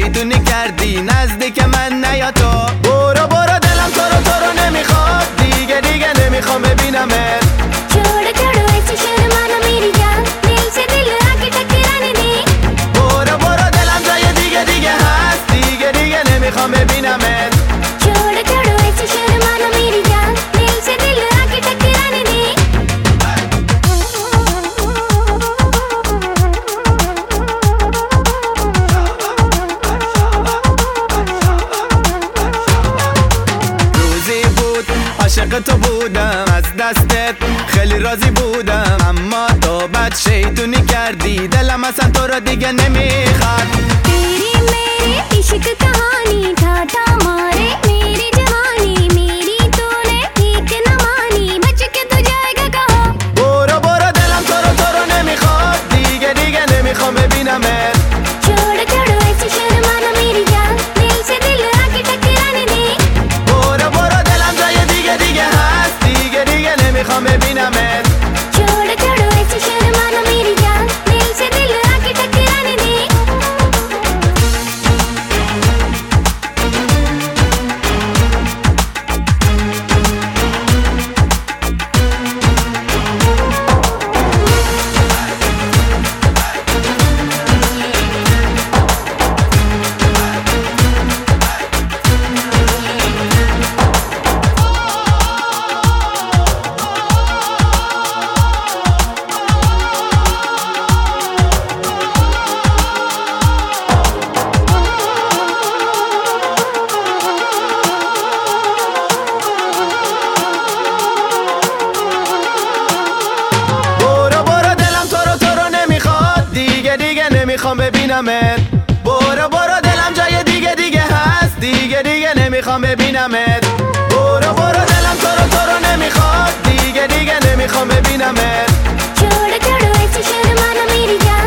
شیطونی کردی نزدیک من نیا تو. برو برو دلم تو رو نمیخواد دیگه نمیخوام ببینمت. छोड़ छोड़ो ऐसे शर्माना मेरी जान दिल से दिल आके टकराने दे. برو برو دلم جای دیگه هست دیگه نمیخوام ببینمت. छोड़ छोड़ो ऐसे शर्माना मेरी जान दिल से दिल आके टकराने दे. روزی بود عاشق تو بودم از دستت خیلی راضی بودم اما تو بد شیطونی کردی دلم اصلا تو رو دیگه نمیخواد. तेरी मेरी इश्क कहानी ठाठा मारे मेरी जवानी मेरी तूने ठीक न मानी बच के तू जाएगा कहाँ. برو برو دلم تو رو نمیخواد دیگه نمیخوام ببینمت. छोड़ छोड़ो ऐसे शर्माना मेरी जान दिल से दिल आके टकराने दे. برو برو دلم جای دیگه هست دیگه نمیخوام ببینمت. छोड़ छोड़ो ऐसे शर्माना मेरी जान दिल से दिल आके टकराने दे. نمیخوام ببینمت. برو برو دلم جای دیگه هست دیگه نمیخوام ببینمت. برو برو دلم تو رو نمیخواد دیگه نمیخوام ببینمت. छोड़ छोड़ो ऐसे शर्माना मेरी जान